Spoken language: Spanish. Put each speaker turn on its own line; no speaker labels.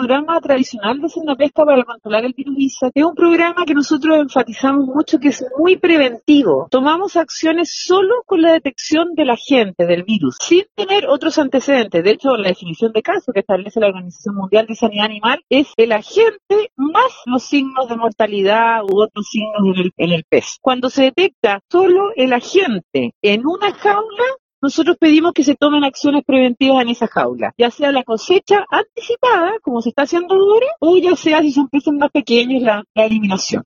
programa tradicional de Senapesca para controlar el virus ISA es un programa que nosotros enfatizamos mucho, que es muy preventivo. Tomamos acciones solo con la detección del agente, del virus, sin tener otros antecedentes. De hecho, la definición de caso que establece la Organización Mundial de Sanidad Animal es el agente más los signos de mortalidad u otros signos en el pez. Cuando se detecta solo el agente en una jaula, nosotros pedimos que se tomen acciones preventivas en esa jaula, ya sea la cosecha anticipada, como se está haciendo ahora, o ya sea, si son peces más pequeños, la eliminación.